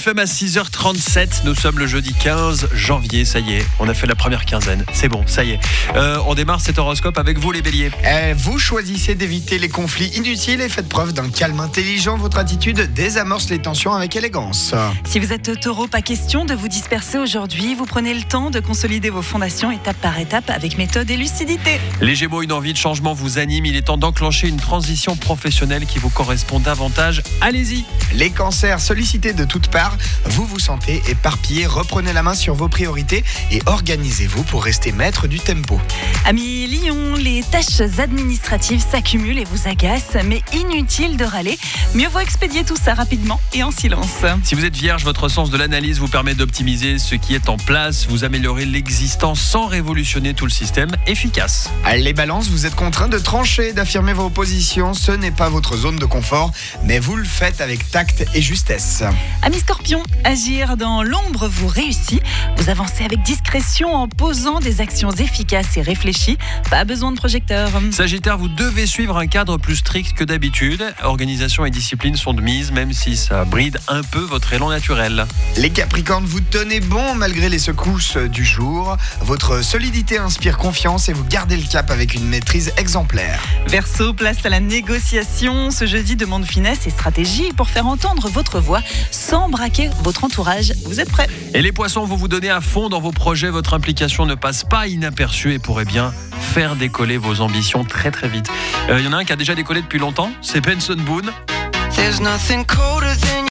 FM à 6h37. Nous sommes le jeudi 15 janvier. Ça y est, on a fait la première quinzaine. C'est bon, ça y est. On démarre cet horoscope avec vous, les béliers. Vous choisissez d'éviter les conflits inutiles et faites preuve d'un calme intelligent. Votre attitude désamorce les tensions avec élégance. Si vous êtes taureau, pas question de vous disperser aujourd'hui. Vous prenez le temps de consolider vos fondations étape par étape avec méthode et lucidité. Les gémeaux, une envie de changement vous anime. Il est temps d'enclencher une transition professionnelle qui vous correspond davantage. Allez-y. Les cancers, sollicités de toutes parts, vous vous sentez éparpillé. Reprenez la main sur vos priorités et organisez-vous pour rester maître du tempo. Amis lions, les tâches administratives s'accumulent et vous agacent, mais inutile de râler. Mieux vaut expédier tout ça rapidement et en silence. Si vous êtes vierge, votre sens de l'analyse vous permet d'optimiser ce qui est en place. Vous améliorez l'existant sans révolutionner tout le système. Efficace. Les balances, vous êtes contraints de trancher, d'affirmer vos positions. Ce n'est pas votre zone de confort, mais vous le faites avec tact et justesse. Amis scorpions, agir dans l'ombre vous réussit. Vous avancez avec discrétion en posant des actions efficaces et réfléchies. Pas besoin de projecteur. Sagittaire, vous devez suivre un cadre plus strict que d'habitude. Organisation et discipline sont de mise, même si ça bride un peu votre élan naturel. Les capricornes, vous tenez bon malgré les secousses du jour. Votre solidité inspire confiance et vous gardez le cap avec une maîtrise exemplaire. Verseau, place à la négociation. Ce jeudi demande finesse et stratégie pour faire entendre votre voix sans braquer votre entourage. Vous êtes prêts? Et les poissons, vous vous donnez à fond dans vos projets. Votre implication ne passe pas inaperçue et pourrait bien faire décoller vos ambitions très très vite. Il y en a un qui a déjà décollé depuis longtemps, c'est Benson Boone.